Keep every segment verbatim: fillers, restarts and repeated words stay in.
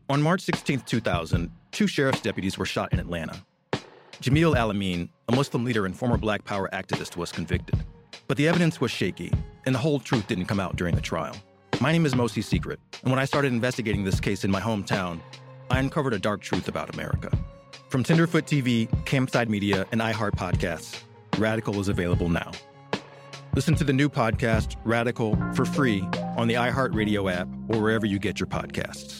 On March sixteenth, two thousand, two sheriff's deputies were shot in Atlanta. Jamil Al-Amin, a Muslim leader and former Black Power activist, was convicted. But the evidence was shaky, and the whole truth didn't come out during the trial. My name is Mosi Secret, and when I started investigating this case in my hometown, I uncovered a dark truth about America. From Tenderfoot T V, Campside Media, and iHeart Podcasts, Radical is available now. Listen to the new podcast, Radical, for free on the iHeartRadio app or wherever you get your podcasts.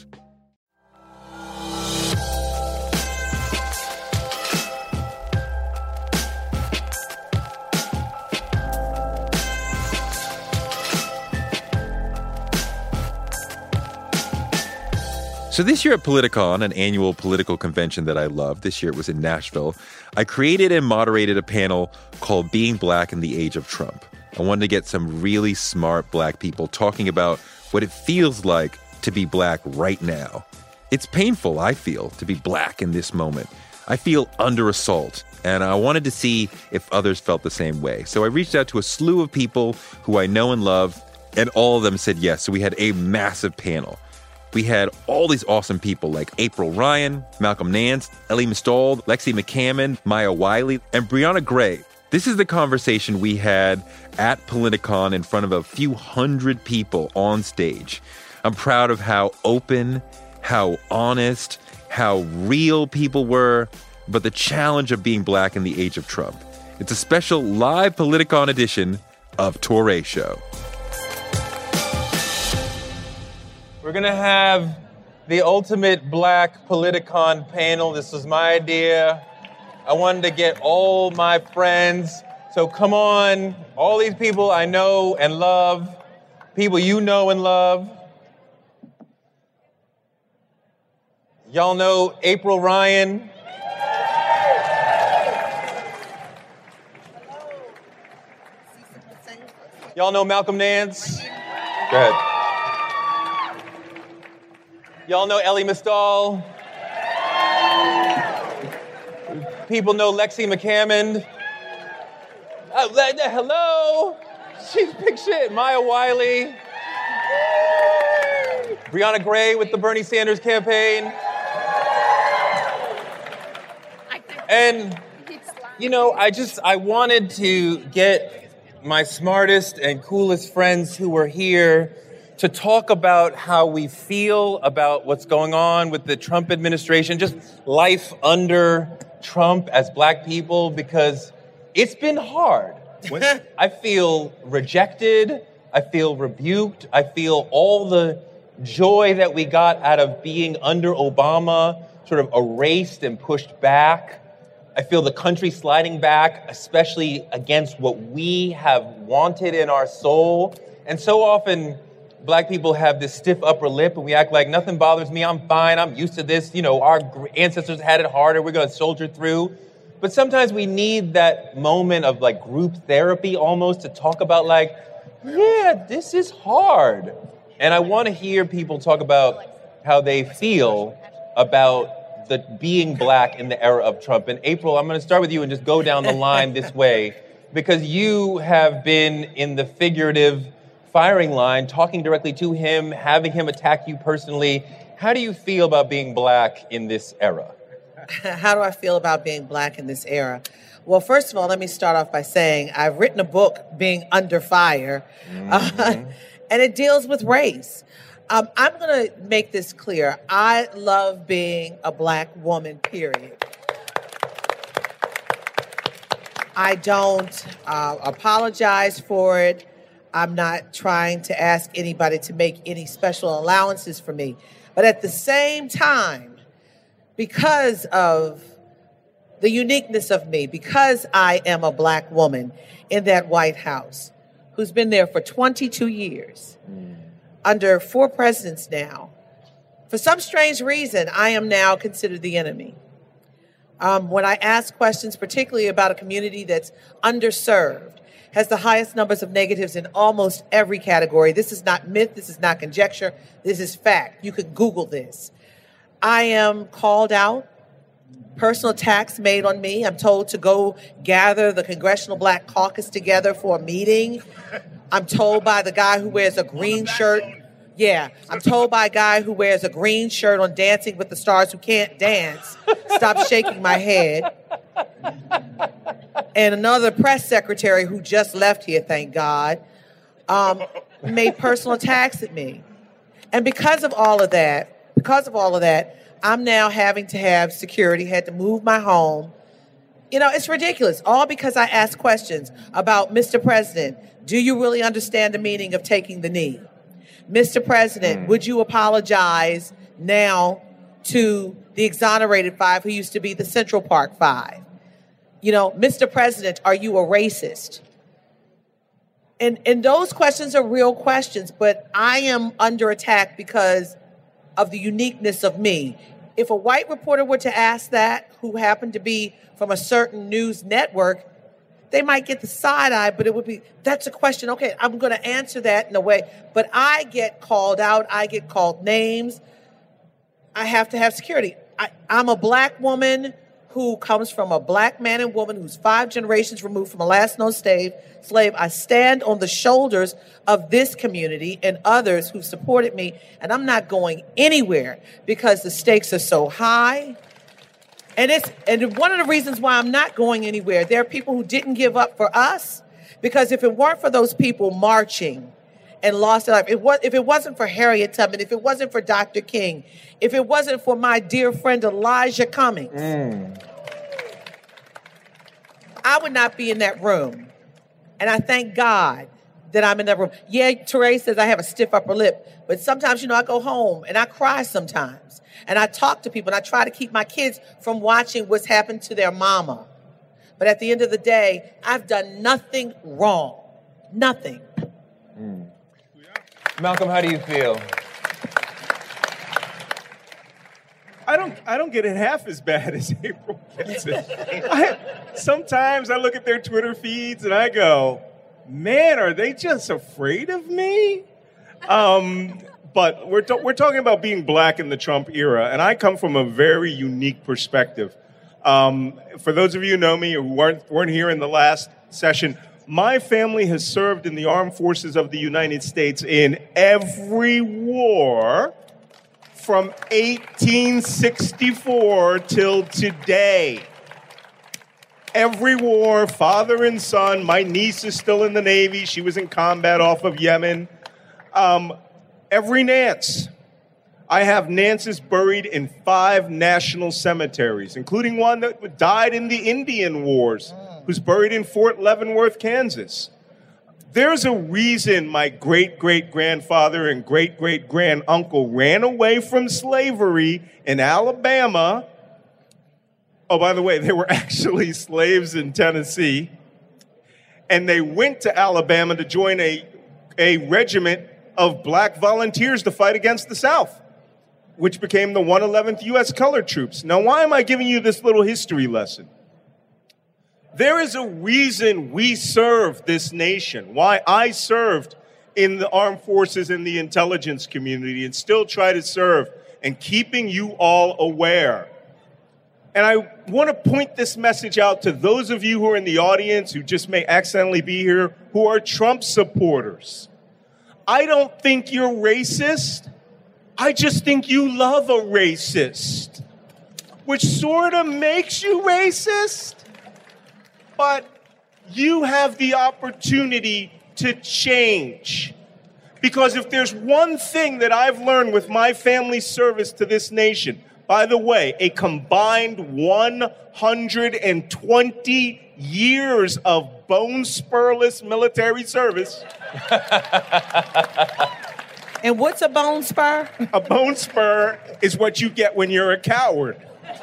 So this year at Politicon, an annual political convention that I love, this year it was in Nashville, I created and moderated a panel called Being Black in the Age of Trump. I wanted to get some really smart Black people talking about what it feels like to be Black right now. It's painful, I feel, to be Black in this moment. I feel under assault, and I wanted to see if others felt the same way. So I reached out to a slew of people who I know and love, and all of them said yes. So we had a massive panel. We had all these awesome people like April Ryan, Malcolm Nance, Elie Mystal, Lexie McCammon, Maya Wiley, and Brianna Gray. This is the conversation we had at Politicon in front of a few hundred people on stage. I'm proud of how open, how honest, how real people were, but the challenge of being Black in the age of Trump. It's a special live Politicon edition of Touré Show. We're going to have the ultimate Black Politicon panel. This was my idea. I wanted to get all my friends. So come on, all these people I know and love, people you know and love. Y'all know April Ryan. Y'all know Malcolm Nance. Go ahead. Y'all know Elie Mystal. People know Lexie McCammon. Oh, hello. She's big shit. Maya Wiley. Brianna Gray with the Bernie Sanders campaign. And, you know, I just, I wanted to get my smartest and coolest friends who were here to talk about how we feel about what's going on with the Trump administration, just life under Trump as Black people, because it's been hard. I feel rejected. I feel rebuked. I feel all the joy that we got out of being under Obama sort of erased and pushed back. I feel the country sliding back, especially against what we have wanted in our soul. And so often, Black people have this stiff upper lip and we act like nothing bothers me, I'm fine, I'm used to this, you know, our ancestors had it harder, we're gonna soldier through. But sometimes we need that moment of like group therapy almost to talk about like, yeah, this is hard. And I wanna hear people talk about how they feel about the being Black in the era of Trump. And April, I'm gonna start with you and just go down the line this way, because you have been in the figurative firing line, talking directly to him, having him attack you personally. How do you feel about being Black in this era? How do I feel about being Black in this era? Well, first of all, let me start off by saying I've written a book, Being Under Fire, mm-hmm. uh, and it deals with race. Um, I'm going to make this clear. I love being a Black woman, period. I don't uh, apologize for it. I'm not trying to ask anybody to make any special allowances for me. But at the same time, because of the uniqueness of me, because I am a Black woman in that White House, who's been there for twenty-two years, mm. under four presidents now, for some strange reason, I am now considered the enemy. Um, when I ask questions, particularly about a community that's underserved, has the highest numbers of negatives in almost every category. This is not myth. This is not conjecture. This is fact. You could Google this. I am called out, personal attacks made on me. I'm told to go gather the Congressional Black Caucus together for a meeting. I'm told by the guy who wears a green shirt Yeah, I'm told by a guy who wears a green shirt on Dancing with the Stars who can't dance, stop shaking my head. And another press secretary who just left here, thank God, um, made personal attacks at me. And because of all of that, because of all of that, I'm now having to have security, had to move my home. You know, it's ridiculous, all because I asked questions about, Mister President, do you really understand the meaning of taking the knee? Mister President, mm. would you apologize now to the exonerated five who used to be the Central Park Five? You know, Mister President, are you a racist? And and those questions are real questions, but I am under attack because of the uniqueness of me. If a white reporter were to ask that, who happened to be from a certain news network, they might get the side eye, but it would be, that's a question. Okay, I'm going to answer that in a way. But I get called out. I get called names. I have to have security. I, I'm a black woman who comes from a black man and woman who's five generations removed from a last known slave. Slave. I stand on the shoulders of this community and others who supported me, and I'm not going anywhere because the stakes are so high. And it's and one of the reasons why I'm not going anywhere, there are people who didn't give up for us, because if it weren't for those people marching and lost their life, it was, if it wasn't for Harriet Tubman, if it wasn't for Doctor King, if it wasn't for my dear friend Elijah Cummings, mm. I would not be in that room. And I thank God that I'm in that room. Yeah, Teray says I have a stiff upper lip, but sometimes, you know, I go home and I cry sometimes. And I talk to people and I try to keep my kids from watching what's happened to their mama. But at the end of the day, I've done nothing wrong. Nothing. Mm. Malcolm, how do you feel? I don't I don't get it half as bad as April gets it. I, sometimes I look at their Twitter feeds and I go, man, are they just afraid of me? Um, but we're to, we're talking about being black in the Trump era, and I come from a very unique perspective. Um, for those of you who know me or who weren't, weren't here in the last session, my family has served in the armed forces of the United States in every war from eighteen sixty-four till today. Every war, father and son. My niece is still in the Navy. She was in combat off of Yemen. Um, every Nance. I have Nances buried in five national cemeteries, including one that died in the Indian Wars, who's buried in Fort Leavenworth, Kansas. There's a reason my great-great-grandfather and great-great-granduncle ran away from slavery in Alabama. Oh, by the way, they were actually slaves in Tennessee. And they went to Alabama to join a, a regiment of black volunteers to fight against the South, which became the one eleventh U S Colored Troops. Now, why am I giving you this little history lesson? There is a reason we serve this nation, why I served in the armed forces and the intelligence community and still try to serve, and keeping you all aware. And I want to point this message out to those of you who are in the audience who just may accidentally be here, who are Trump supporters. I don't think you're racist. I just think you love a racist, which sort of makes you racist. But you have the opportunity to change. Because if there's one thing that I've learned with my family's service to this nation, by the way, a combined one hundred twenty years of bone spurless military service. And what's a bone spur? A bone spur is what you get when you're a coward.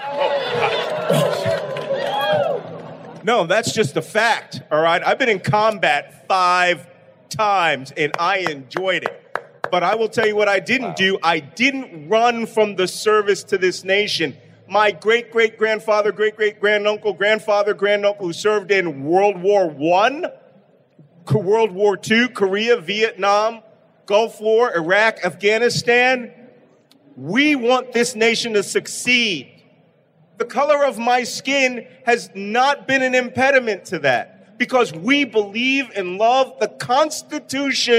No, that's just a fact, all right? I've been in combat five times, and I enjoyed it. But I will tell you what I didn't wow. do. I didn't run from the service to this nation. My great-great-grandfather, great-great-granduncle, grandfather, granduncle who served in World War One, World War Two, Korea, Vietnam, Gulf War, Iraq, Afghanistan. We want this nation to succeed. The color of my skin has not been an impediment to that, because we believe and love the Constitution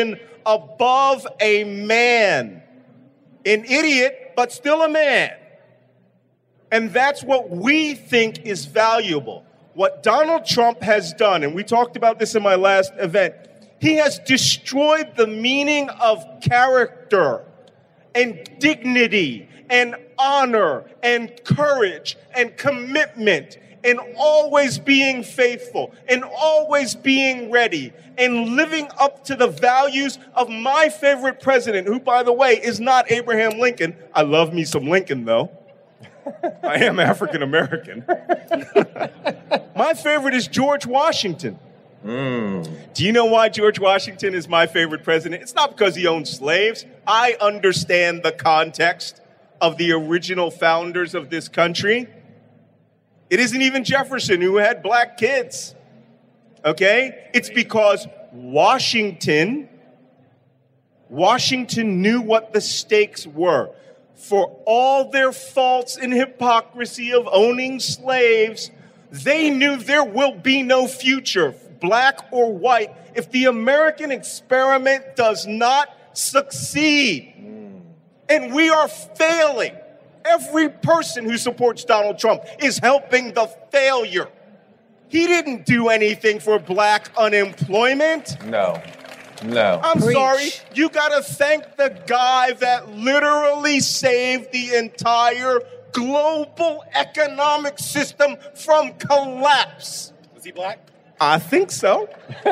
above a man. An idiot, but still a man. And that's what we think is valuable. What Donald Trump has done, and we talked about this in my last event, he has destroyed the meaning of character and dignity and honor and courage and commitment and always being faithful and always being ready and living up to the values of my favorite president, who, by the way, is not Abraham Lincoln. I love me some Lincoln, though. I am African American. My favorite is George Washington. Mm. Do you know why George Washington is my favorite president? It's not because he owned slaves. I understand the context of the original founders of this country. It isn't even Jefferson who had black kids. Okay? It's because Washington, Washington knew what the stakes were. For all their faults and hypocrisy of owning slaves, they knew there will be no future, black or white, if the American experiment does not succeed. Mm. And we are failing. Every person who supports Donald Trump is helping the failure. He didn't do anything for black unemployment. No. No. I'm Preach. sorry. You got to thank the guy that literally saved the entire global economic system from collapse. Was he black? I think so.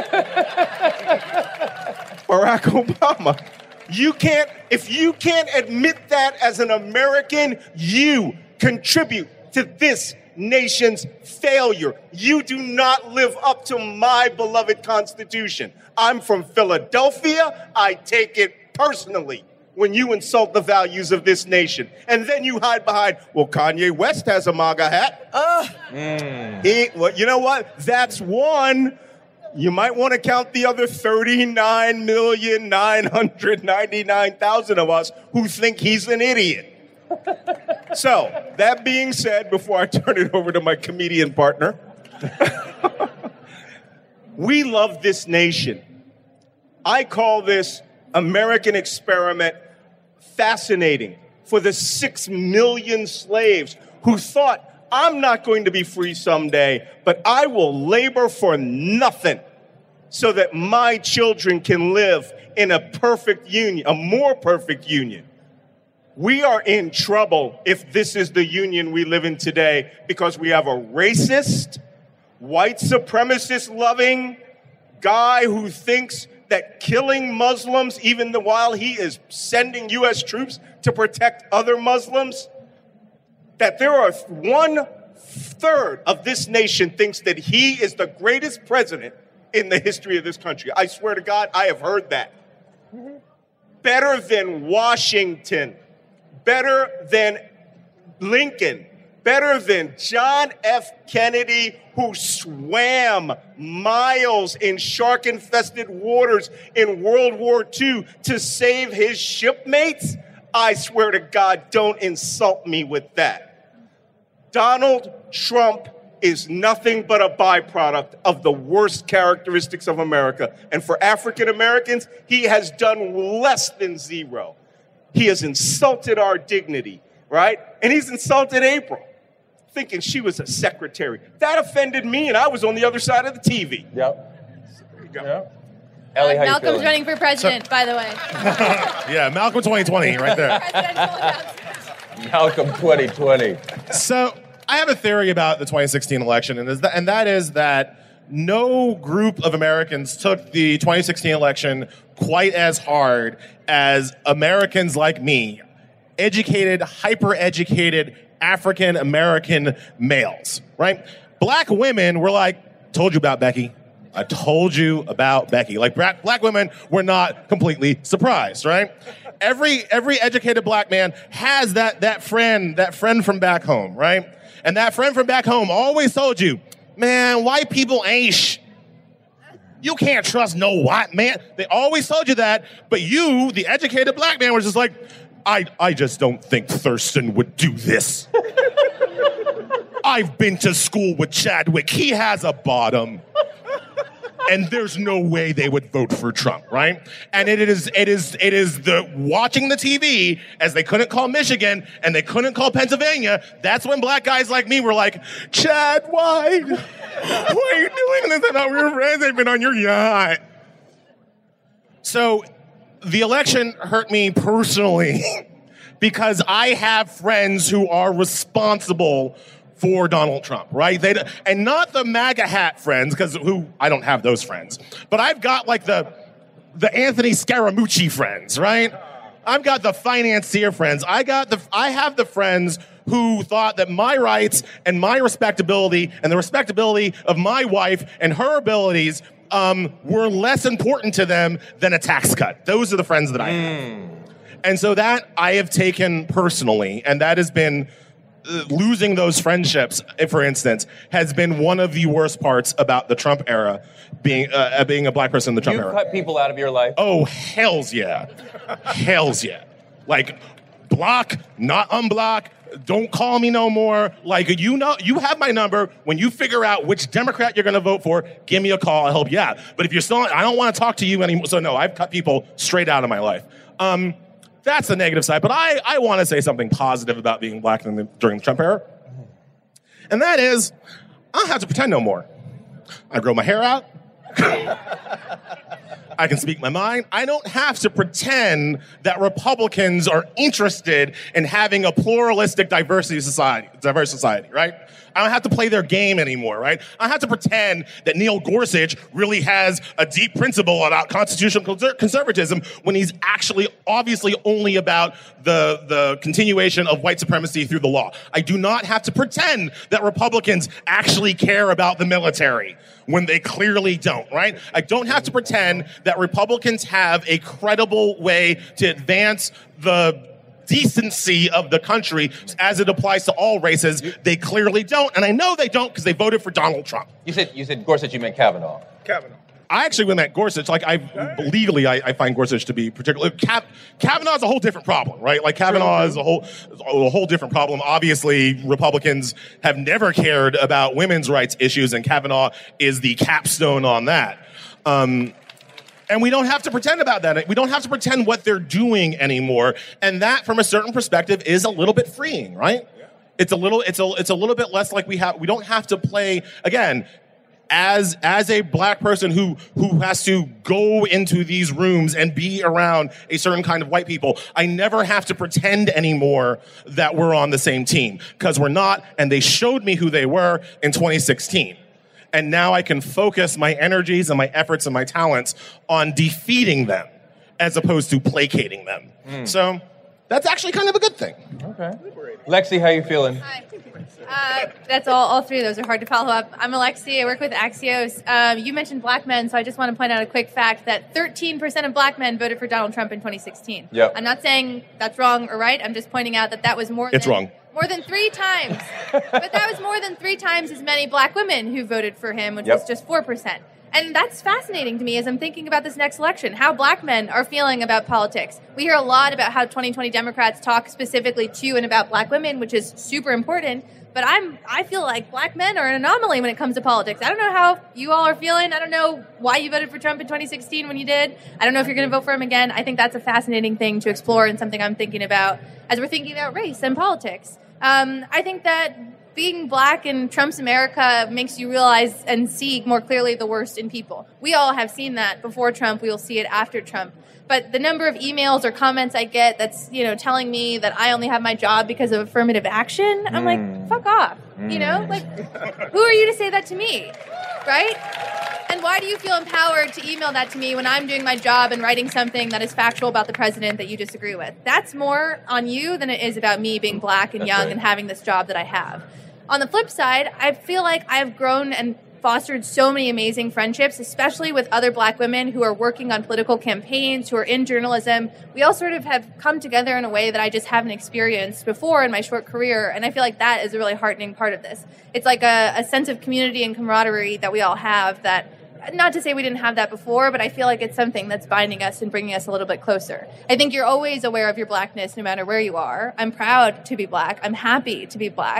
Barack Obama. You can't, if you can't admit that as an American, you contribute to this nation's failure. You do not live up to my beloved Constitution. I'm from Philadelphia. I take it personally when you insult the values of this nation. And then you hide behind, well, Kanye West has a MAGA hat. Uh, mm. he, well, you know what? That's one. You might want to count the other thirty-nine million nine hundred ninety-nine thousand of us who think he's an idiot. So, that being said, before I turn it over to my comedian partner, we love this nation. I call this American experiment fascinating for the six million slaves who thought, I'm not going to be free someday, but I will labor for nothing so that my children can live in a perfect union, a more perfect union. We are in trouble if this is the union we live in today because we have a racist, white supremacist-loving guy who thinks that killing Muslims, even while he is sending U S troops to protect other Muslims, that there are one-third of this nation thinks that he is the greatest president in the history of this country. I swear to God, I have heard that. Better than Washington. Better than Lincoln. Better than John F. Kennedy, who swam miles in shark-infested waters in World War Two to save his shipmates. I swear to God, don't insult me with that. Donald Trump is nothing but a byproduct of the worst characteristics of America. And for African Americans, he has done less than zero. He has insulted our dignity, right? And he's insulted April, thinking she was a secretary. That offended me, and I was on the other side of the T V. Yep. There you go. Yep. Ellie, how Malcolm's you feeling? running for president, so, by the way. Yeah, Malcolm twenty twenty, right there. Malcolm twenty twenty. So I have a theory about the twenty sixteen election, and, is that, and that is that no group of Americans took the twenty sixteen election quite as hard as Americans like me, educated, hyper-educated African-American males, right? Black women were like, told you about Becky. I told you about Becky. Like, black, black women were not completely surprised, right? Every every educated black man has that that friend, that friend from back home, right? And that friend from back home always told you, man, white people ain't sh- You can't trust no white man. They always told you that, but you, the educated black man, was just like, I, I just don't think Thurston would do this. I've been to school with Chadwick. He has a bottom. and there's no way they would vote for Trump, right? And it is it is it is the watching the T V as they couldn't call Michigan and they couldn't call Pennsylvania. That's when black guys like me were like, Chad White, why are you doing this? I thought we were friends. They've been on your yacht. So the election hurt me personally because I have friends who are responsible for Donald Trump, right? They and not the MAGA hat friends, because who I don't have those friends, but I've got like the the Anthony Scaramucci friends, right? I've got the financier friends. I got the I have the friends who thought that my rights and my respectability and the respectability of my wife and her abilities um, were less important to them than a tax cut. Those are the friends that I have, mm. and so that I have taken personally, and that has been. Uh, losing those friendships, for instance, has been one of the worst parts about the Trump era, being uh, being a black person in the Trump You've era. cut people out of your life? Oh, hells yeah. Hells yeah. Like, block, not unblock, don't call me no more. Like, you know, you have my number. When you figure out which Democrat you're going to vote for, give me a call. I'll help you out. But if you're still, I don't want to talk to you anymore. So no, I've cut people straight out of my life. Um, That's the negative side, but I, I want to say something positive about being black in the, during the Trump era. And that is, I don't have to pretend no more. I grow my hair out. I can speak my mind. I don't have to pretend that Republicans are interested in having a pluralistic diversity society, diverse society, right? I don't have to play their game anymore, right? I don't have to pretend that Neil Gorsuch really has a deep principle about constitutional conser- conservatism when he's actually obviously only about the, the continuation of white supremacy through the law. I do not have to pretend that Republicans actually care about the military when they clearly don't, right? I don't have to pretend that Republicans have a credible way to advance the decency of the country as it applies to all races. They clearly don't, and I know they don't because they voted for Donald Trump. You said you said Gorsuch, you meant Kavanaugh. Kavanaugh. I actually meant Gorsuch. Like, I legally, I, I find Gorsuch to be particularly. Kav, Kavanaugh is a whole different problem, right? Like, Kavanaugh is a whole a whole different problem. Obviously, Republicans have never cared about women's rights issues, and Kavanaugh is the capstone on that. Um, And we don't have to pretend about that. We don't have to pretend what they're doing anymore. And that, from a certain perspective, is a little bit freeing, right? Yeah. It's a little, it's a, it's a little bit less like we have. We don't have to play again. As as a black person who who has to go into these rooms and be around a certain kind of white people, I never have to pretend anymore that we're on the same team, because we're not. And they showed me who they were in twenty sixteen. And now I can focus my energies and my efforts and my talents on defeating them as opposed to placating them. Mm. So that's actually kind of a good thing. Okay. Lexi, how you feeling? Hi. Uh, that's all. All three of those are hard to follow up. I'm Alexi. I work with Axios. Um, you mentioned black men, so I just want to point out a quick fact that thirteen percent of black men voted for Donald Trump in twenty sixteen. Yep. I'm not saying that's wrong or right. I'm just pointing out that that was more It's than, wrong. more than three times. But that was more than three times as many black women who voted for him, which Yep. was just four percent. And that's fascinating to me as I'm thinking about this next election, how black men are feeling about politics. We hear a lot about how twenty twenty Democrats talk specifically to and about black women, which is super important. But I'm, I feel like black men are an anomaly when it comes to politics. I don't know how you all are feeling. I don't know why you voted for Trump in twenty sixteen when you did. I don't know if you're going to vote for him again. I think that's a fascinating thing to explore and something I'm thinking about as we're thinking about race and politics. Um, I think that being black in Trump's America makes you realize and see more clearly the worst in people. We all have seen that before Trump. We will see it after Trump. But the number of emails or comments I get that's, you know, telling me that I only have my job because of affirmative action, I'm mm. like, fuck off. Mm. You know, like, who are you to say that to me? Right? And why do you feel empowered to email that to me when I'm doing my job and writing something that is factual about the president that you disagree with? That's more on you than it is about me being black and that's young right. and having this job that I have. On the flip side, I feel like I've grown and fostered so many amazing friendships, especially with other black women who are working on political campaigns, who are in journalism. We all sort of have come together in a way that I just haven't experienced before in my short career, and I feel like that is a really heartening part of this. It's like a, a sense of community and camaraderie that we all have that, not to say we didn't have that before, but I feel like it's something that's binding us and bringing us a little bit closer. I think you're always aware of your blackness no matter where you are. I'm proud to be black. I'm happy to be black.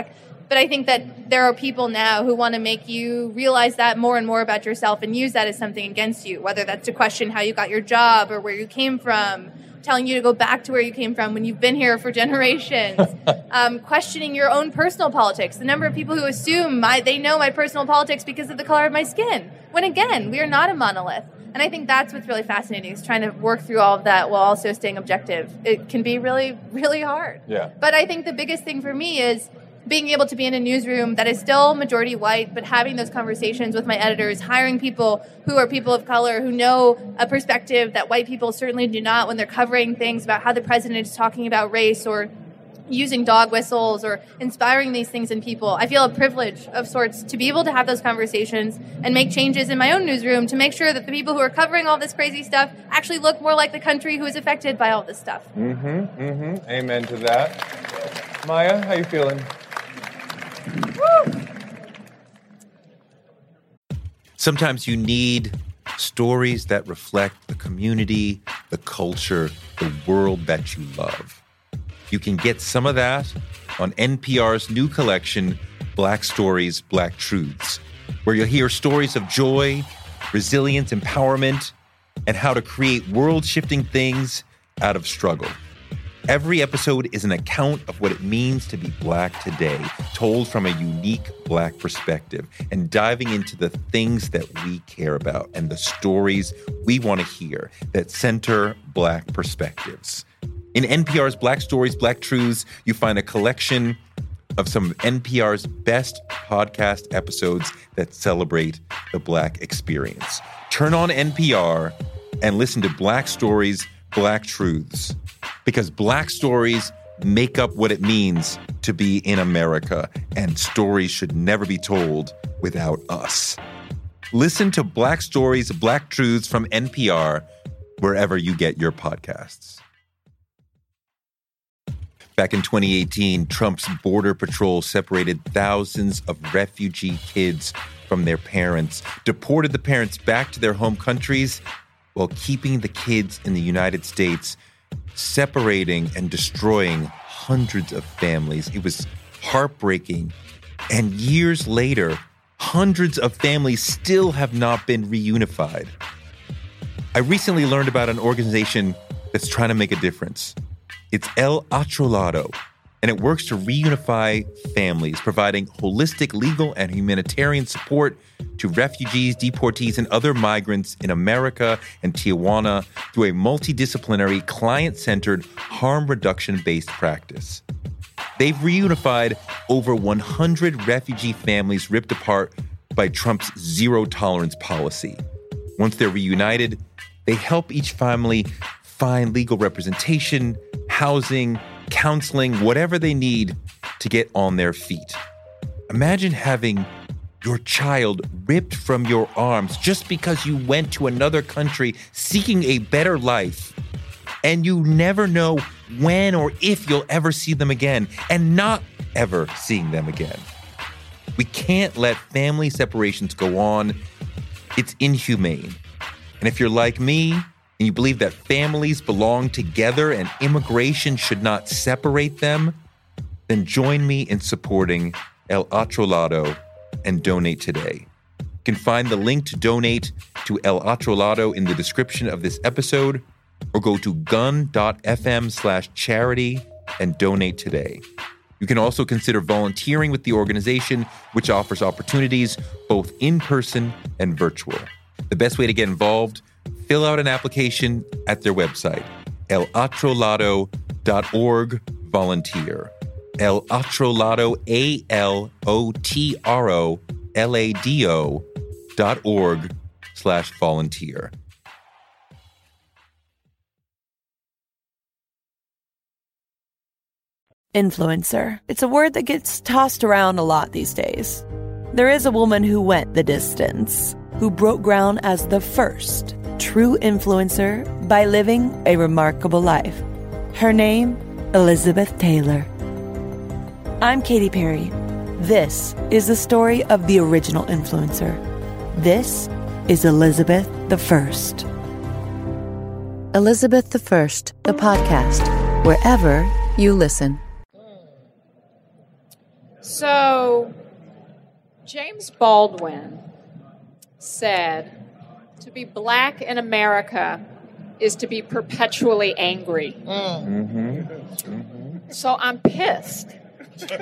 But I think that there are people now who want to make you realize that more and more about yourself and use that as something against you, whether that's to question how you got your job or where you came from, telling you to go back to where you came from when you've been here for generations, um, questioning your own personal politics. The number of people who assume my, they know my personal politics because of the color of my skin, when again, we are not a monolith. And I think that's what's really fascinating, is trying to work through all of that while also staying objective. It can be really, really hard. Yeah. But I think the biggest thing for me is being able to be in a newsroom that is still majority white, but having those conversations with my editors, hiring people who are people of color, who know a perspective that white people certainly do not when they're covering things about how the president is talking about race or using dog whistles or inspiring these things in people. I feel a privilege of sorts to be able to have those conversations and make changes in my own newsroom to make sure that the people who are covering all this crazy stuff actually look more like the country who is affected by all this stuff. Mm-hmm, mm-hmm. Amen to that. Maya, how you feeling? Sometimes you need stories that reflect the community, the culture, the world that you love. You can get some of that on N P R's new collection, Black Stories, Black Truths, where you'll hear stories of joy, resilience, empowerment, and how to create world-shifting things out of struggle. Every episode is an account of what it means to be Black today, told from a unique Black perspective, and diving into the things that we care about and the stories we want to hear that center Black perspectives. In N P R's Black Stories, Black Truths, you find a collection of some of N P R's best podcast episodes that celebrate the Black experience. Turn on N P R and listen to Black Stories, Black Truths, because Black stories make up what it means to be in America, and stories should never be told without us. Listen to Black Stories, Black Truths from N P R wherever you get your podcasts. Back in twenty eighteen, Trump's Border Patrol separated thousands of refugee kids from their parents, deported the parents back to their home countries while keeping the kids in the United States, separating and destroying hundreds of families. It was heartbreaking. And years later, hundreds of families still have not been reunified. I recently learned about an organization that's trying to make a difference. It's El Otro Lado, and it works to reunify families, providing holistic legal and humanitarian support to refugees, deportees, and other migrants in America and Tijuana through a multidisciplinary, client-centered, harm reduction-based practice. They've reunified over one hundred refugee families ripped apart by Trump's zero-tolerance policy. Once they're reunited, they help each family find legal representation, housing, counseling, whatever they need to get on their feet. Imagine having your child ripped from your arms just because you went to another country seeking a better life, and you never know when or if you'll ever see them again, and not ever seeing them again. We can't let family separations go on. It's inhumane. And if you're like me, and you believe that families belong together and immigration should not separate them, then join me in supporting El Otro Lado and donate today. You can find the link to donate to El Otro Lado in the description of this episode, or go to gun.fm slash charity and donate today. You can also consider volunteering with the organization, which offers opportunities both in person and virtual. The best way to get involved: fill out an application at their website, el otro lado dot org volunteer. El Otro Lado, A L O T R O L A D O dot org slash volunteer. Influencer. It's a word that gets tossed around a lot these days. There is a woman who went the distance, who broke ground as the first true influencer by living a remarkable life. Her name, Elizabeth Taylor. I'm Katy Perry. This is the story of the original influencer. This is Elizabeth the First. Elizabeth the First, the podcast, wherever you listen. So, James Baldwin said, to be black in America is to be perpetually angry. Mm. Mm-hmm. Mm-hmm. So I'm pissed. uh,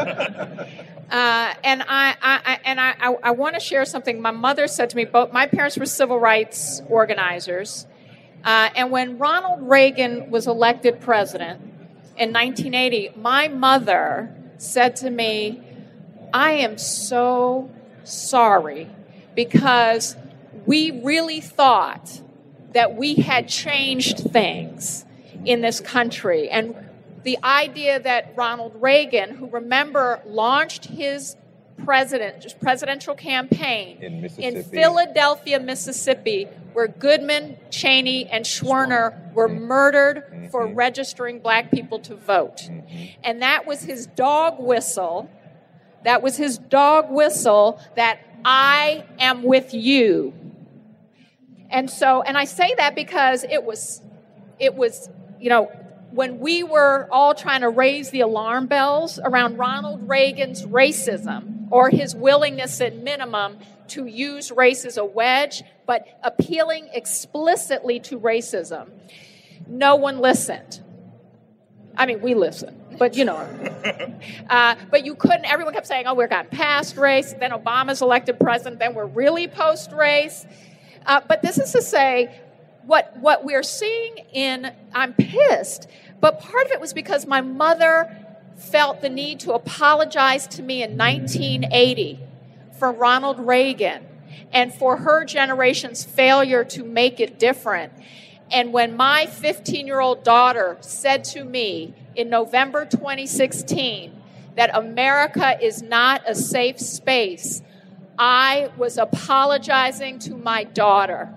and I, I, and I, I, I want to share something. My mother said to me, both my parents were civil rights organizers. Uh, and when Ronald Reagan was elected president in nineteen eighty, my mother said to me, I am so sorry because we really thought that we had changed things in this country. And the idea that Ronald Reagan, who remember launched his president presidential campaign in, in Philadelphia, Mississippi, where Goodman, Cheney, and Schwerner were murdered mm-hmm. for registering black people to vote. Mm-hmm. And that was his dog whistle. That was his dog whistle that I am with you. And so, and I say that because it was, it was, you know, when we were all trying to raise the alarm bells around Ronald Reagan's racism or his willingness at minimum to use race as a wedge, but appealing explicitly to racism, no one listened. I mean, we listened, but you know. uh, but you couldn't, everyone kept saying, oh, we're gotten past race, then Obama's elected president, then we're really post-race. Uh, but this is to say, what what we're seeing in, I'm pissed, but part of it was because my mother felt the need to apologize to me in nineteen eighty for Ronald Reagan and for her generation's failure to make it different. And when my fifteen-year-old daughter said to me in November twenty sixteen that America is not a safe space, I was apologizing to my daughter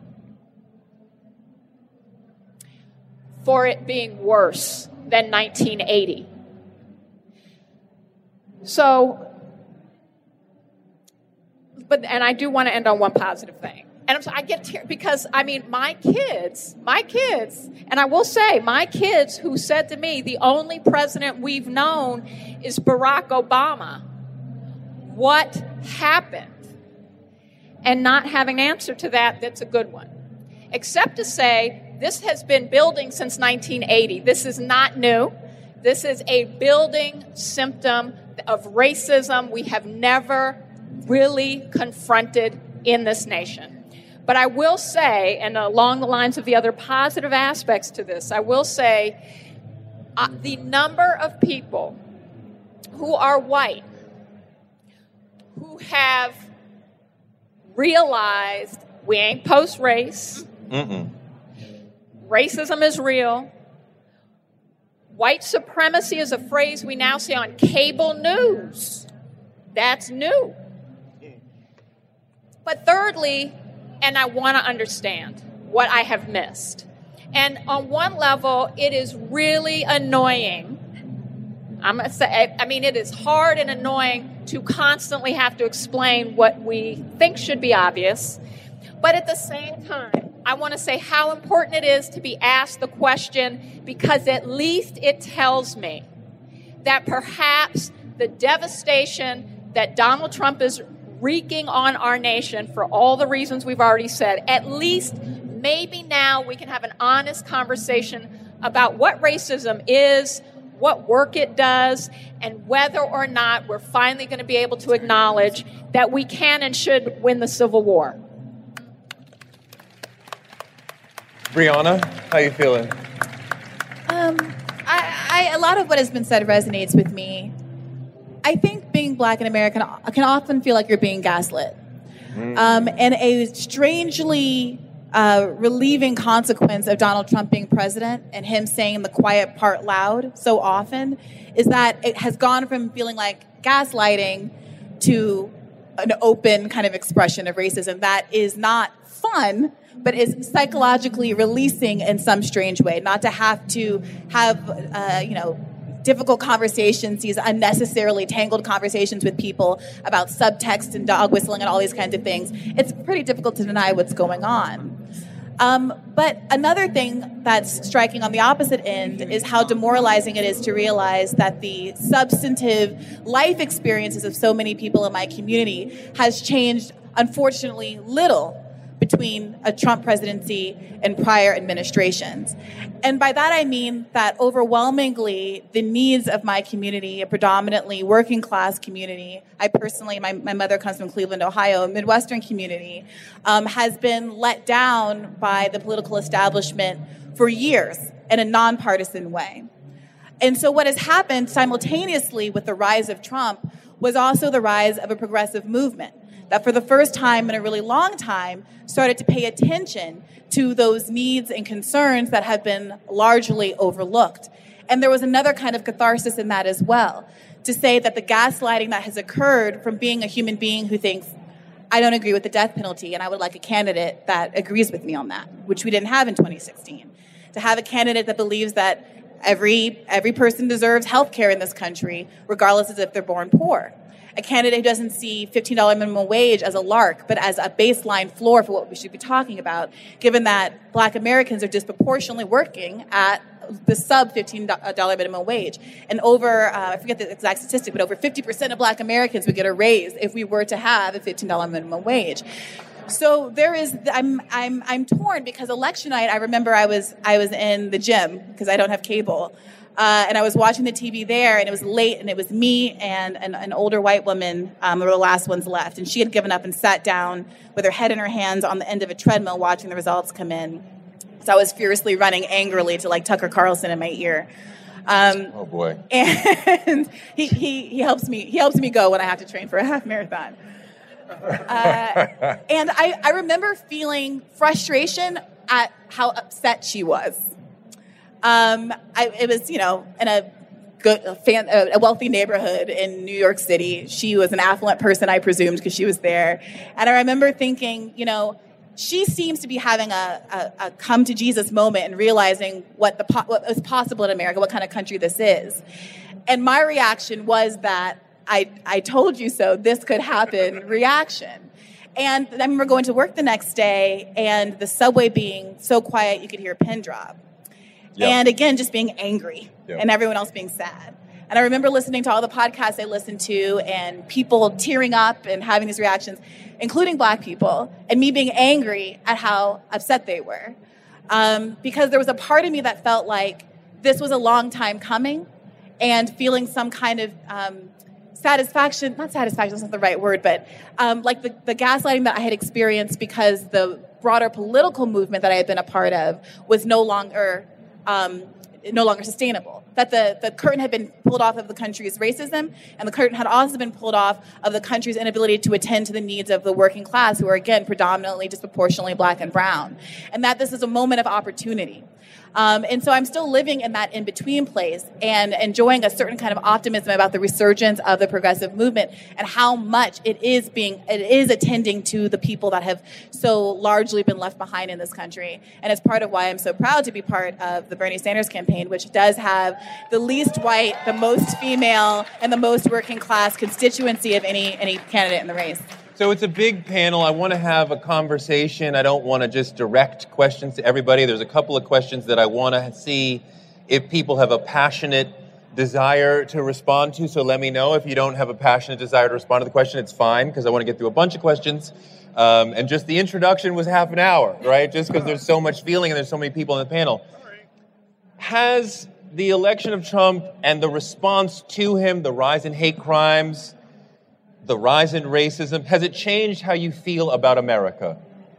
for it being worse than nineteen eighty. So, but, and I do want to end on one positive thing. And I'm sorry, I get tear because, I mean, my kids, my kids, and I will say, my kids who said to me, the only president we've known is Barack Obama. What happened? And not having an answer to that, that's a good one. Except to say, this has been building since nineteen eighty. This is not new. This is a building symptom of racism we have never really confronted in this nation. But I will say, and along the lines of the other positive aspects to this, I will say uh, the number of people who are white who have realized we ain't post-race, Mm-mm. racism is real, white supremacy is a phrase we now see on cable news. That's new. But thirdly, and I want to understand what I have missed. And on one level, it is really annoying. I'm gonna say, I mean, it is hard and annoying to constantly have to explain what we think should be obvious. But at the same time, I want to say how important it is to be asked the question, because at least it tells me that perhaps the devastation that Donald Trump is wreaking on our nation for all the reasons we've already said, at least maybe now we can have an honest conversation about what racism is, what work it does, and whether or not we're finally going to be able to acknowledge that we can and should win the Civil War. Brianna, how you feeling? Um, I, I, a lot of what has been said resonates with me. I think being black in America can, can often feel like you're being gaslit. Mm. Um, and a strangely uh, relieving consequence of Donald Trump being president and him saying the quiet part loud so often is that it has gone from feeling like gaslighting to an open kind of expression of racism that is not fun, but is psychologically releasing in some strange way. Not to have to have, uh, you know, difficult conversations, these unnecessarily tangled conversations with people about subtext and dog whistling and all these kinds of things. It's pretty difficult to deny what's going on. Um, but another thing that's striking on the opposite end is how demoralizing it is to realize that the substantive life experiences of so many people in my community has changed, unfortunately, little between a Trump presidency and prior administrations. And by that I mean that overwhelmingly the needs of my community, a predominantly working class community, I personally, my, my mother comes from Cleveland, Ohio, a Midwestern community, um, has been let down by the political establishment for years in a nonpartisan way. And so what has happened simultaneously with the rise of Trump was also the rise of a progressive movement that for the first time in a really long time started to pay attention to those needs and concerns that have been largely overlooked. And there was another kind of catharsis in that as well, to say that the gaslighting that has occurred from being a human being who thinks, I don't agree with the death penalty and I would like a candidate that agrees with me on that, which we didn't have in twenty sixteen. To have a candidate that believes that every every person deserves health care in this country, regardless of if they're born poor. A candidate who doesn't see fifteen dollars minimum wage as a lark, but as a baseline floor for what we should be talking about, given that Black Americans are disproportionately working at the sub fifteen dollars minimum wage. And over, uh, I forget the exact statistic, but over fifty percent of Black Americans would get a raise if we were to have a fifteen dollars minimum wage. So there is, I'm, I'm, I'm torn because election night, I remember I was, I was in the gym because I don't have cable. Uh, and I was watching the T V there, and it was late, and it was me and an, an older white woman, um, were the last ones left. And she had given up and sat down with her head in her hands on the end of a treadmill watching the results come in. So I was furiously running angrily to, like, Tucker Carlson in my ear. Um, oh, boy. And he, he, he helps me he helps me go when I have to train for a half marathon. Uh, and I, I remember feeling frustration at how upset she was. Um, I, it was, you know, in a good, a, fan, a wealthy neighborhood in New York City. She was an affluent person, I presumed, because she was there. And I remember thinking, you know, she seems to be having a, a, a come to Jesus moment and realizing what the po- what is possible in America, what kind of country this is. And my reaction was that I, I told you so, this could happen reaction. And I remember going to work the next day and the subway being so quiet you could hear a pin drop. Yep. And again, just being angry yep. and everyone else being sad. And I remember listening to all the podcasts I listened to and people tearing up and having these reactions, including Black people, and me being angry at how upset they were. Um, because there was a part of me that felt like this was a long time coming and feeling some kind of um, satisfaction, not satisfaction, that's not the right word, but um, like the, the gaslighting that I had experienced because the broader political movement that I had been a part of was no longer Um, no longer sustainable. That the, the curtain had been pulled off of the country's racism, and the curtain had also been pulled off of the country's inability to attend to the needs of the working class, who are, again, predominantly, disproportionately Black and brown. And that this is a moment of opportunity. Um, and so I'm still living in that in-between place and enjoying a certain kind of optimism about the resurgence of the progressive movement and how much it is being, it is attending to the people that have so largely been left behind in this country. And it's part of why I'm so proud to be part of the Bernie Sanders campaign, which does have the least white, the most female, and the most working class constituency of any, any candidate in the race. So it's a big panel. I want to have a conversation. I don't want to just direct questions to everybody. There's a couple of questions that I want to see if people have a passionate desire to respond to. So let me know. If you don't have a passionate desire to respond to the question, it's fine, because I want to get through a bunch of questions. Um, and just the introduction was half an hour, right? Just because there's so much feeling and there's so many people in the panel. Has the election of Trump and the response to him, the rise in hate crimes, the rise in racism, has it changed how you feel about America?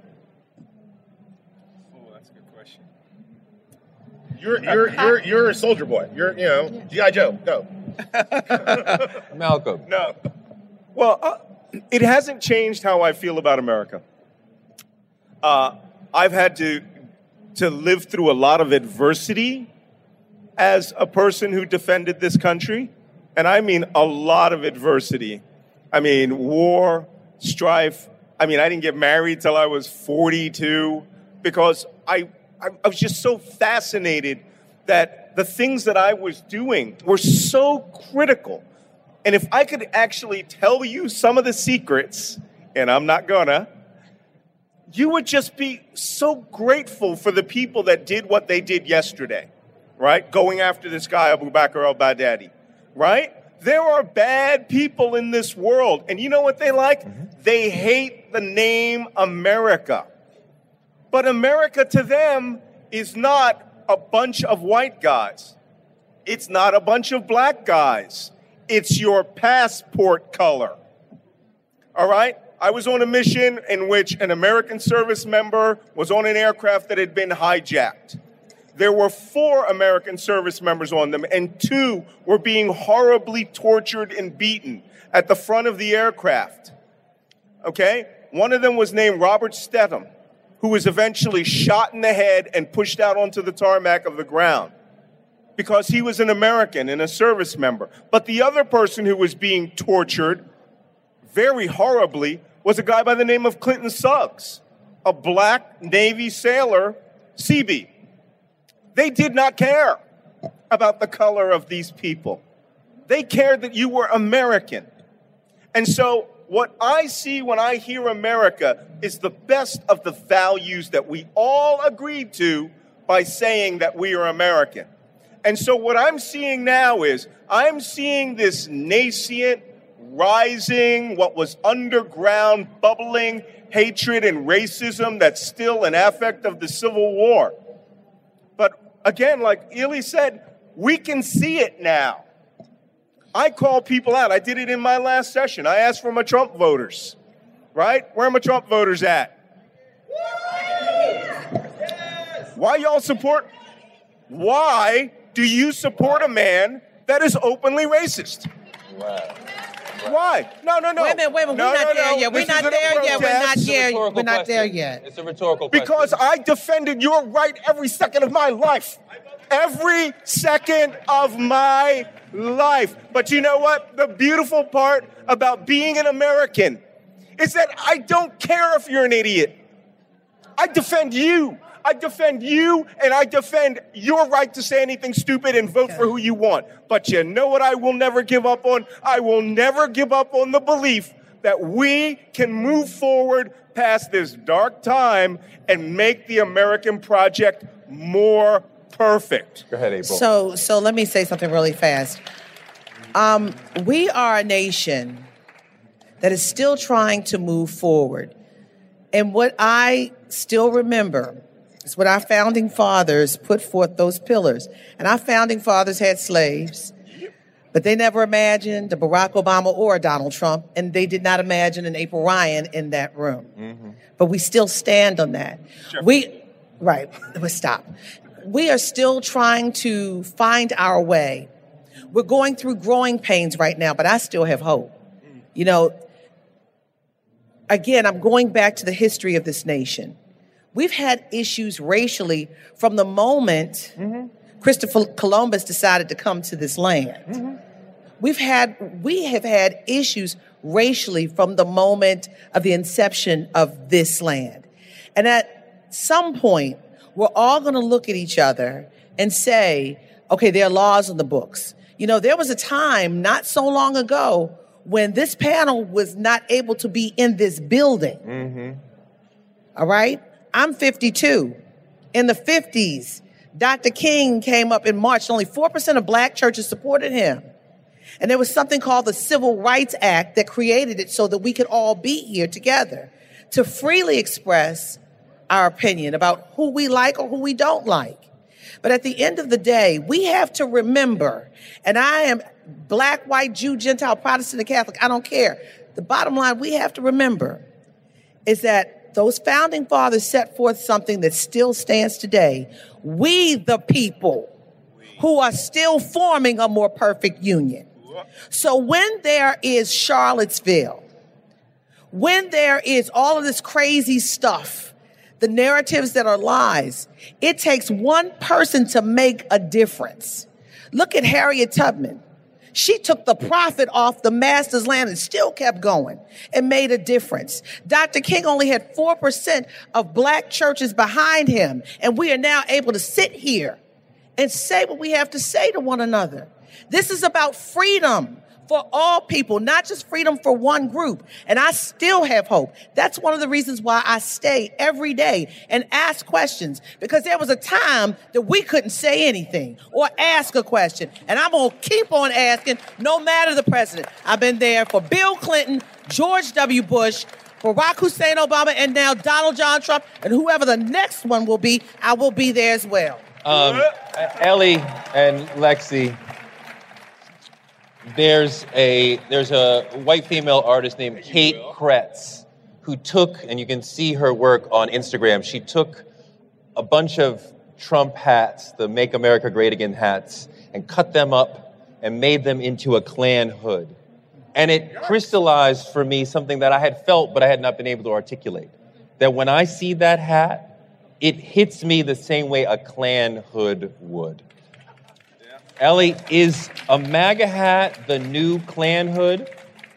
Oh, that's a good question. You're you're you're you're a soldier boy. You're you know G I Joe. Go. Malcolm. No. Well, uh, it hasn't changed how I feel about America. Uh, I've had to to live through a lot of adversity as a person who defended this country, and I mean a lot of adversity. I mean, war, strife. I mean, I didn't get married till I was forty-two because I, I, I was just so fascinated that the things that I was doing were so critical. And if I could actually tell you some of the secrets, and I'm not gonna, you would just be so grateful for the people that did what they did yesterday, right? Going after this guy, Abu Bakr al-Baghdadi, right? There are bad people in this world. And you know what they like? Mm-hmm. They hate the name America. But America to them is not a bunch of white guys. It's not a bunch of black guys. It's your passport color. All right? I was on a mission in which an American service member was on an aircraft that had been hijacked. There were four American service members on them, and two were being horribly tortured and beaten at the front of the aircraft. Okay? One of them was named Robert Stetham, who was eventually shot in the head and pushed out onto the tarmac of the ground because he was an American and a service member. But the other person who was being tortured very horribly was a guy by the name of Clinton Suggs, a black Navy sailor, Seabee. They did not care about the color of these people. They cared that you were American. And so what I see when I hear America is the best of the values that we all agreed to by saying that we are American. And so what I'm seeing now is I'm seeing this nascent, rising, what was underground, bubbling hatred and racism that's still an affect of the Civil War. But again, like Ely said, we can see it now. I call people out. I did it in my last session. I asked for my Trump voters, right? Where are my Trump voters at? Why y'all support? Why do you support a man that is openly racist? Wow. Why? No, no, no. Wait a minute, wait a minute. No, We're not no, there no. yet. We're This not isn't a there yet. We're protest. not It's a there. rhetorical We're not there question. yet. It's a rhetorical Because question. I defended your right every second of my life. Every second of my life. But you know what? The beautiful part about being an American is that I don't care if you're an idiot. I defend you. I defend you, and I defend your right to say anything stupid and vote okay. for who you want. But you know what I will never give up on? I will never give up on the belief that we can move forward past this dark time and make the American project more perfect. Go ahead, April. So, so let me say something really fast. Um, we are a nation that is still trying to move forward. And what I still remember is when our founding fathers put forth those pillars. And our founding fathers had slaves, but they never imagined a Barack Obama or a Donald Trump, and they did not imagine an April Ryan in that room. Mm-hmm. But we still stand on that. Sure. We, right, but stop. We are still trying to find our way. We're going through growing pains right now, but I still have hope. You know, again, I'm going back to the history of this nation. We've had issues racially from the moment mm-hmm. Christopher Columbus decided to come to this land. Mm-hmm. We've had, we have had issues racially from the moment of the inception of this land. And at some point, we're all going to look at each other and say, okay, there are laws in the books. You know, there was a time not so long ago when this panel was not able to be in this building. Mm-hmm. All right? I'm fifty-two. In the fifties, Doctor King came up in March. Only four percent of black churches supported him. And there was something called the Civil Rights Act that created it so that we could all be here together to freely express our opinion about who we like or who we don't like. But at the end of the day, we have to remember, and I am black, white, Jew, Gentile, Protestant, and Catholic, I don't care. The bottom line we have to remember is that those founding fathers set forth something that still stands today. We, the people, who are still forming a more perfect union. So when there is Charlottesville, when there is all of this crazy stuff, the narratives that are lies, it takes one person to make a difference. Look at Harriet Tubman. She took the profit off the master's land and still kept going and made a difference. Doctor King only had four percent of black churches behind him, and we are now able to sit here and say what we have to say to one another. This is about freedom for all people, not just freedom for one group. And I still have hope. That's one of the reasons why I stay every day and ask questions, because there was a time that we couldn't say anything or ask a question. And I'm going to keep on asking, no matter the president. I've been there for Bill Clinton, George W. Bush, Barack Hussein Obama, and now Donald John Trump, and whoever the next one will be, I will be there as well. Um, Ellie and Lexi, there's a there's a white female artist named Kate Kretz who took, and you can see her work on Instagram, she took a bunch of Trump hats, the Make America Great Again hats, and cut them up and made them into a Klan hood. And it crystallized for me something that I had felt but I had not been able to articulate. That when I see that hat, it hits me the same way a Klan hood would. Ellie, is a MAGA hat the new Klan hood?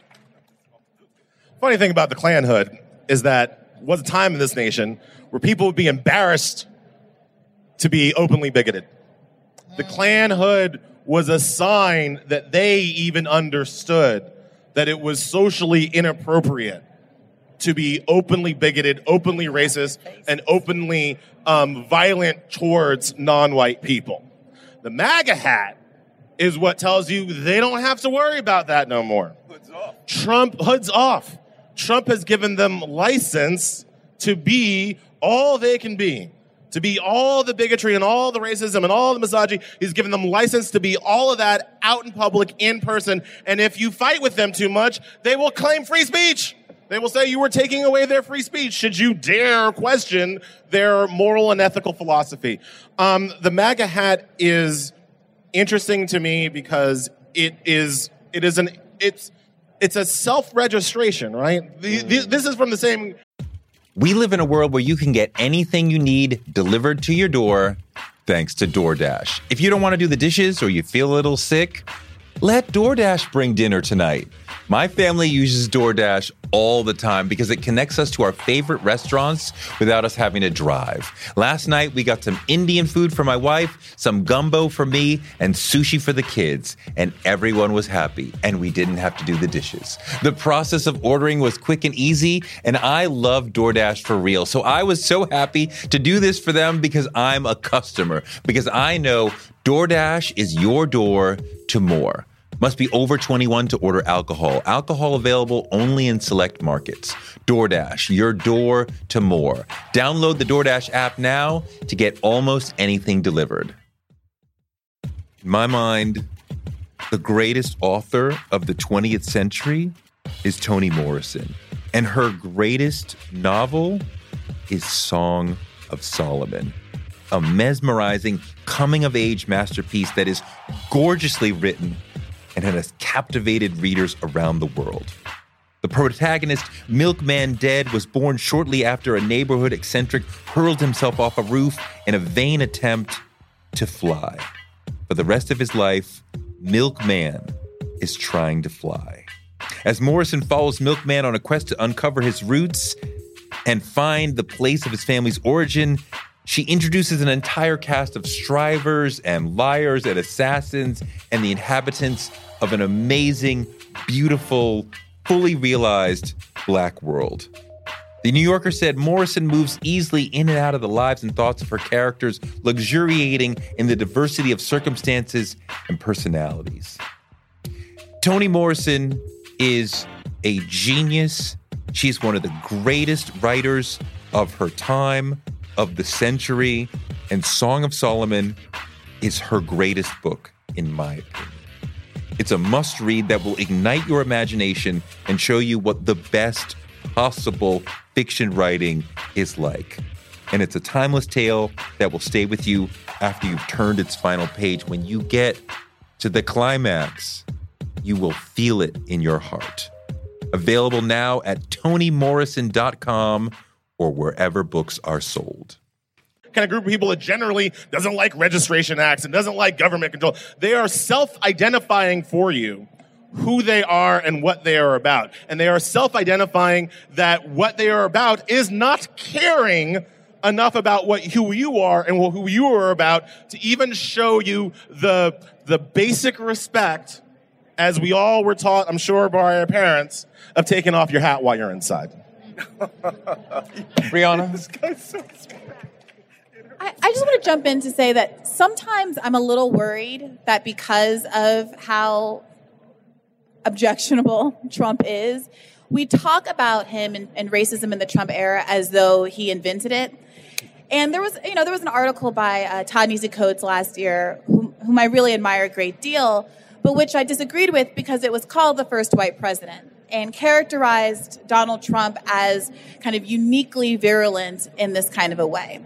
Funny thing about the Klan hood is that there was a time in this nation where people would be embarrassed to be openly bigoted. The Klan hood was a sign that they even understood that it was socially inappropriate to be openly bigoted, openly racist, and openly um, violent towards non-white people. The MAGA hat is what tells you they don't have to worry about that no more. Hood's off. Trump, hood's off. Trump has given them license to be all they can be. To be all the bigotry and all the racism and all the misogyny. He's given them license to be all of that out in public, in person. And if you fight with them too much, they will claim free speech. They will say you were taking away their free speech should you dare question their moral and ethical philosophy. Um, the MAGA hat is interesting to me because it is it is an it's it's a self-registration, right? The, the, this is from the same. We live in a world where you can get anything you need delivered to your door thanks to DoorDash. If you don't want to do the dishes or you feel a little sick, let DoorDash bring dinner tonight. My family uses DoorDash all the time because it connects us to our favorite restaurants without us having to drive. Last night, we got some Indian food for my wife, some gumbo for me, and sushi for the kids. And everyone was happy, and we didn't have to do the dishes. The process of ordering was quick and easy, and I love DoorDash for real. So I was so happy to do this for them because I'm a customer, because I know DoorDash is your door to more. Must be over twenty-one to order alcohol. Alcohol available only in select markets. DoorDash, your door to more. Download the DoorDash app now to get almost anything delivered. In my mind, the greatest author of the twentieth century is Toni Morrison. And her greatest novel is Song of Solomon. A mesmerizing coming-of-age masterpiece that is gorgeously written and has captivated readers around the world. The protagonist, Milkman Dead, was born shortly after a neighborhood eccentric hurled himself off a roof in a vain attempt to fly. For the rest of his life, Milkman is trying to fly. As Morrison follows Milkman on a quest to uncover his roots and find the place of his family's origin, she introduces an entire cast of strivers and liars and assassins and the inhabitants of an amazing, beautiful, fully realized Black world. The New Yorker said Morrison moves easily in and out of the lives and thoughts of her characters, luxuriating in the diversity of circumstances and personalities. Toni Morrison is a genius. She's one of the greatest writers of her time, of the century, and Song of Solomon is her greatest book, in my opinion. It's a must-read that will ignite your imagination and show you what the best possible fiction writing is like. And it's a timeless tale that will stay with you after you've turned its final page. When you get to the climax, you will feel it in your heart. Available now at toni morrison dot com or wherever books are sold. Kind of group of people that generally doesn't like registration acts and doesn't like government control. They are self-identifying for you who they are and what they are about. And they are self-identifying that what they are about is not caring enough about what who you are and who you are about to even show you the, the basic respect as we all were taught, I'm sure, by our parents, of taking off your hat while you're inside. Brianna? This guy's so smart. I, I just want to jump in to say that sometimes I'm a little worried that because of how objectionable Trump is, we talk about him and, and racism in the Trump era as though he invented it. And there was, you know, there was an article by uh, Ta-Nehisi Coates last year, whom, whom I really admire a great deal, but which I disagreed with because it was called The First White President and characterized Donald Trump as kind of uniquely virulent in this kind of a way.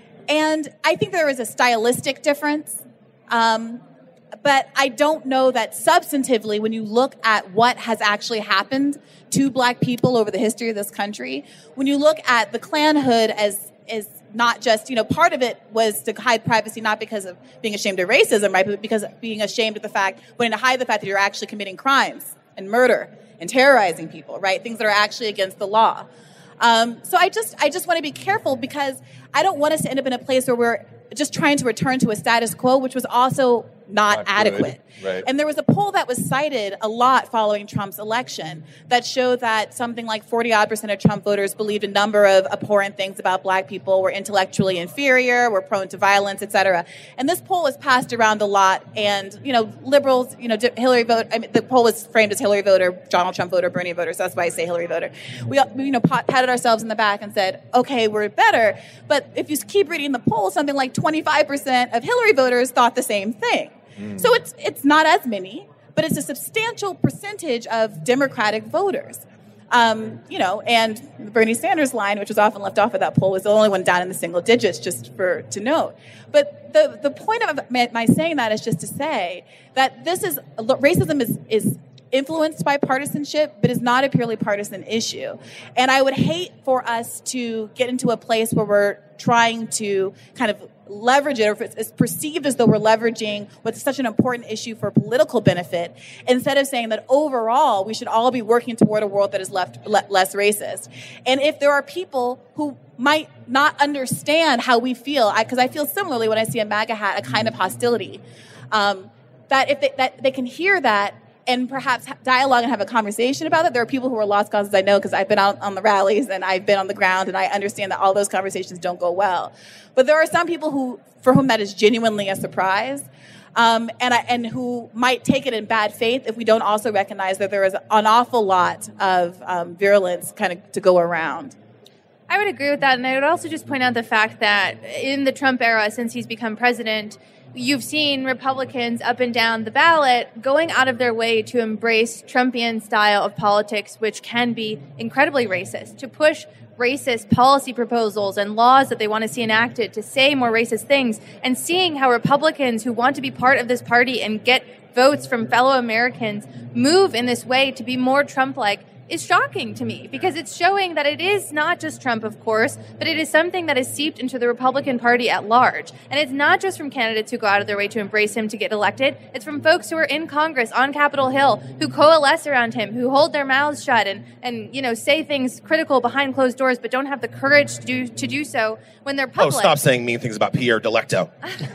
And I think there is a stylistic difference, um, but I don't know that substantively, when you look at what has actually happened to black people over the history of this country, when you look at the Klanhood as is not just, you know, part of it was to hide privacy, not because of being ashamed of racism, right, but because of being ashamed of the fact, wanting to hide the fact that you're actually committing crimes and murder and terrorizing people, right, things that are actually against the law. Um, so I just, I just want to be careful because I don't want us to end up in a place where we're just trying to return to a status quo, which was also not, not adequate. Right. And there was a poll that was cited a lot following Trump's election that showed that something like forty odd percent of Trump voters believed a number of abhorrent things about black people, were intellectually inferior, were prone to violence, et cetera. And this poll was passed around a lot. And, you know, liberals, you know, Hillary vote, I mean, the poll was framed as Hillary voter, Donald Trump voter, Bernie voter. So that's why I say Hillary voter. We, you know, patted ourselves in the back and said, okay, we're better. But if you keep reading the poll, something like twenty-five percent of Hillary voters thought the same thing. Mm. So it's it's not as many, but it's a substantial percentage of Democratic voters. Um, you know, and the Bernie Sanders line, which was often left off of that poll, was the only one down in the single digits, just for to note. But the the point of my, my saying that is just to say that this is racism is is influenced by partisanship, but is not a purely partisan issue. And I would hate for us to get into a place where we're trying to kind of leverage it, or if it's perceived as though we're leveraging what's such an important issue for political benefit, instead of saying that overall we should all be working toward a world that is left le- less racist. And if there are people who might not understand how we feel, because I, I feel similarly when I see a MAGA hat, a kind of hostility, um, that if they, that they can hear that and perhaps dialogue and have a conversation about it. There are people who are lost causes, I know, because I've been out on the rallies and I've been on the ground, and I understand that all those conversations don't go well. But there are some people who, for whom that is genuinely a surprise, um, and I, and who might take it in bad faith if we don't also recognize that there is an awful lot of um, virulence kind of to go around. I would agree with that, and I would also just point out the fact that in the Trump era, since he's become president, you've seen Republicans up and down the ballot going out of their way to embrace Trumpian style of politics, which can be incredibly racist, to push racist policy proposals and laws that they want to see enacted, to say more racist things, and seeing how Republicans who want to be part of this party and get votes from fellow Americans move in this way to be more Trump-like is shocking to me, because it's showing that it is not just Trump, of course, but it is something that is seeped into the Republican Party at large. And it's not just from candidates who go out of their way to embrace him to get elected. It's from folks who are in Congress, on Capitol Hill, who coalesce around him, who hold their mouths shut and, and you know, say things critical behind closed doors, but don't have the courage to do, to do so when they're public. Oh, stop saying mean things about Pierre Delecto.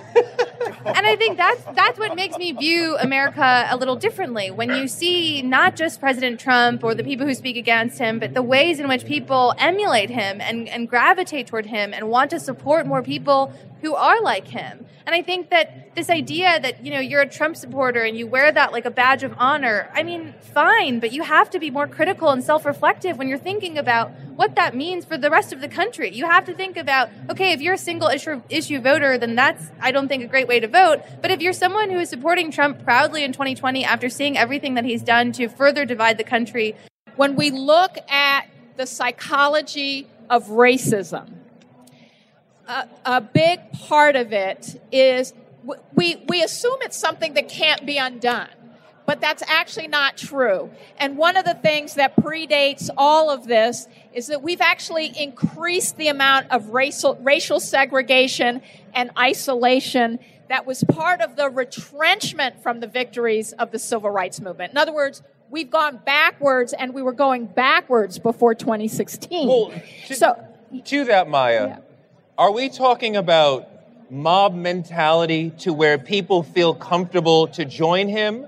And I think that's that's what makes me view America a little differently. When you see not just President Trump or the people who speak against him, but the ways in which people emulate him and, and gravitate toward him and want to support more people who are like him. And I think that this idea that, you know, you're a Trump supporter and you wear that like a badge of honor, I mean, fine, but you have to be more critical and self-reflective when you're thinking about what that means for the rest of the country. You have to think about, okay, if you're a single issue, issue voter, then that's, I don't think, a great way to vote. But if you're someone who is supporting Trump proudly in twenty twenty after seeing everything that he's done to further divide the country. When we look at the psychology of racism, a, a big part of it is we we assume it's something that can't be undone. But that's actually not true. And one of the things that predates all of this is that we've actually increased the amount of racial, racial segregation and isolation that was part of the retrenchment from the victories of the civil rights movement. In other words, we've gone backwards, and we were going backwards before twenty sixteen. Well, to, so, to that, Maya, yeah. Are we talking about mob mentality to where people feel comfortable to join him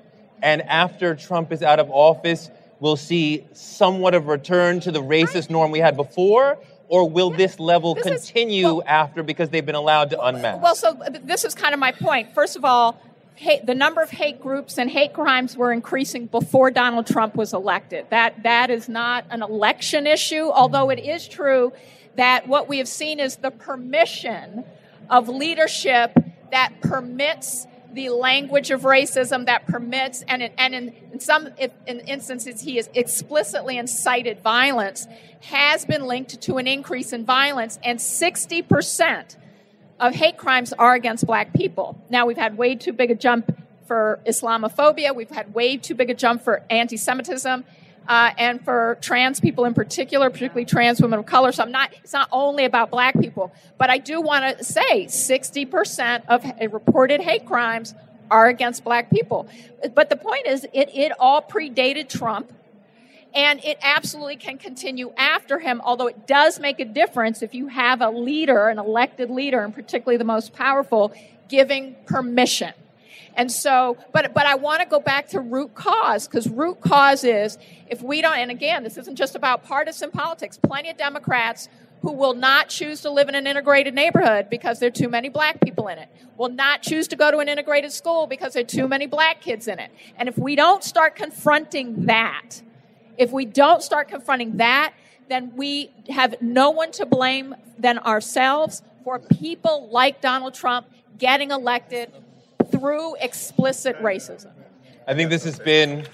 and after Trump is out of office, we'll see somewhat of a return to the racist norm we had before? Or will this level This is- continue well- after because they've been allowed to unmask? Well, so this is kind of my point. First of all, hate, the number of hate groups and hate crimes were increasing before Donald Trump was elected. That that is not an election issue, although it is true that what we have seen is the permission of leadership that permits the language of racism, that permits, and, it, and in, in some if, in instances he has explicitly incited violence, has been linked to an increase in violence, and sixty percent of hate crimes are against black people. Now, we've had way too big a jump for Islamophobia. We've had way too big a jump for anti-Semitism. Uh, and for trans people in particular, particularly trans women of color. So I'm not, it's not only about black people, but I do want to say sixty percent of reported hate crimes are against black people. But the point is, it, it all predated Trump, and it absolutely can continue after him, although it does make a difference if you have a leader, an elected leader, and particularly the most powerful, giving permission. And so, but but I want to go back to root cause, because root cause is if we don't, and again, this isn't just about partisan politics. Plenty of Democrats who will not choose to live in an integrated neighborhood because there are too many black people in it, will not choose to go to an integrated school because there are too many black kids in it. And if we don't start confronting that, if we don't start confronting that, then we have no one to blame than ourselves for people like Donald Trump getting elected through explicit racism. I think this has been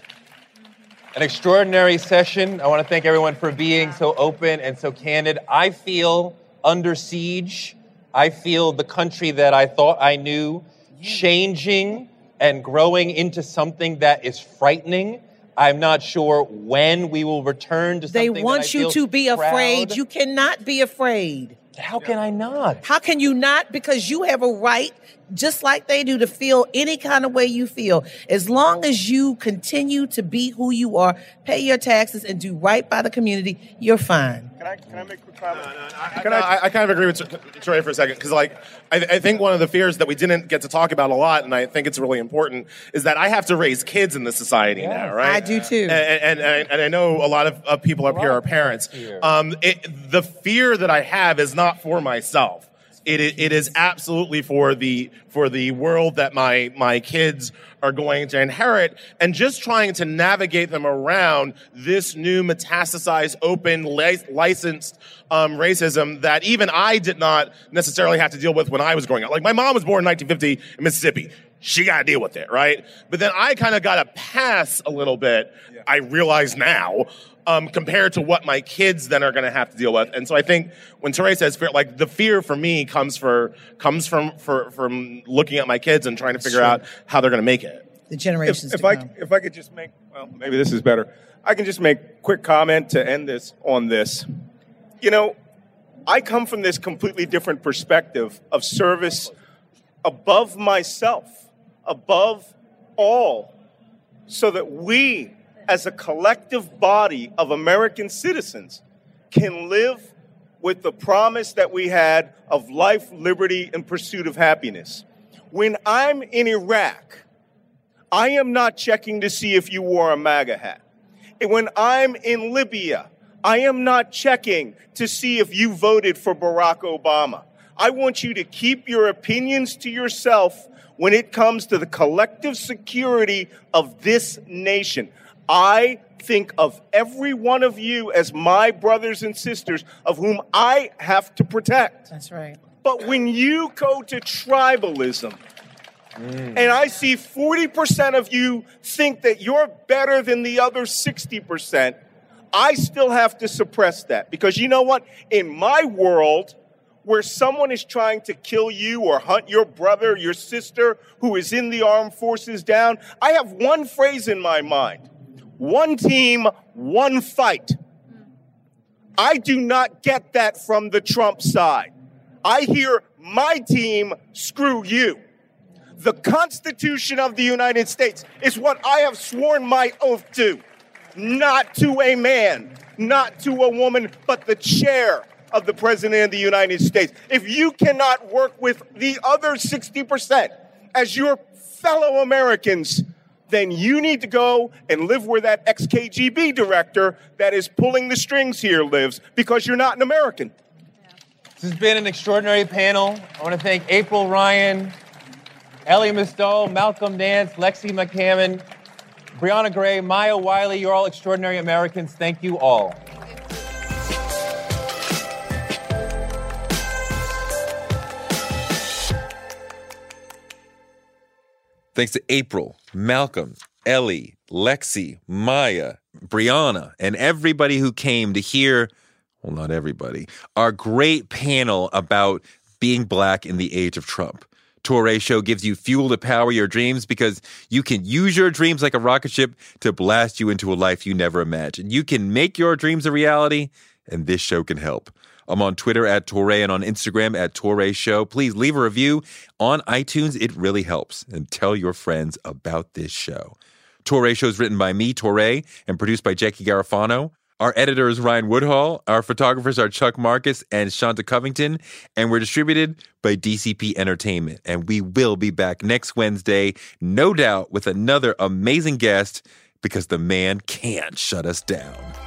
an extraordinary session. I want to thank everyone for being so open and so candid. I feel under siege. I feel the country that I thought I knew changing and growing into something that is frightening. I'm not sure when we will return to something They want that I you feel to be afraid. proud. You cannot be afraid. How can I not? How can you not? Because you have a right, just like they do, to feel any kind of way you feel. As long as you continue to be who you are, pay your taxes, and do right by the community, you're fine. Can I, can I make a quick comment? No, no, no, I, Can I, I, I kind of agree with Troy for a second, because like I, I think one of the fears that we didn't get to talk about a lot, and I think it's really important, is that I have to raise kids in this society Yeah. now, right? I do too. And and, and, and I know a lot of, of people up here are parents. Um, it, the fear that I have is not for myself. It, it, it is absolutely for the for the world that my my kids are going to inherit, and just trying to navigate them around this new metastasized, open, li- licensed um, racism that even I did not necessarily have to deal with when I was growing up. Like, my mom was born in nineteen fifty in Mississippi. She got to deal with it, right? But then I kind of got to pass a little bit, yeah. I realize now, um, compared to what my kids then are going to have to deal with. And so I think when Touré says fear, like, the fear for me comes for comes from for, from looking at my kids and trying to figure Sure. out how they're going to make it. The generations If, if to I come. if I could just make, well, maybe this is better. I can just make a quick comment to end this on this. You know, I come from this completely different perspective of service above myself, above all, so that we, as a collective body of American citizens, can live with the promise that we had of life, liberty, and pursuit of happiness. When I'm in Iraq, I am not checking to see if you wore a MAGA hat. And when I'm in Libya, I am not checking to see if you voted for Barack Obama. I want you to keep your opinions to yourself when it comes to the collective security of this nation. I think of every one of you as my brothers and sisters of whom I have to protect. That's right. But when you go to tribalism, mm. and I see forty percent of you think that you're better than the other sixty percent, I still have to suppress that. Because you know what? In my world, where someone is trying to kill you or hunt your brother, your sister who is in the armed forces down, I have one phrase in my mind. One team, one fight. I do not get that from the Trump side. I hear my team, screw you. The Constitution of the United States is what I have sworn my oath to. Not to a man, not to a woman, but the chair of the President of the United States. If you cannot work with the other sixty percent as your fellow Americans, then you need to go and live where that ex-K G B director that is pulling the strings here lives, because you're not an American. This has been an extraordinary panel. I want to thank April Ryan, Ellie Misdall, Malcolm Nance, Lexi McCammon, Brianna Gray, Maya Wiley. You're all extraordinary Americans. Thank you all. Thanks to April, Malcolm, Ellie, Lexi, Maya, Brianna, and everybody who came to hear, well, not everybody, our great panel about being black in the age of Trump. Touré Show gives you fuel to power your dreams because you can use your dreams like a rocket ship to blast you into a life you never imagined. You can make your dreams a reality, and this show can help. I'm on Twitter at Touré and on Instagram at Touré Show. Please leave a review on iTunes. It really helps. And tell your friends about this show. Touré Show is written by me, Touré, and produced by Jackie Garofano. Our editor is Ryan Woodhall. Our photographers are Chuck Marcus and Shanta Covington. And we're distributed by D C P Entertainment. And we will be back next Wednesday, no doubt, with another amazing guest, because the man can't shut us down.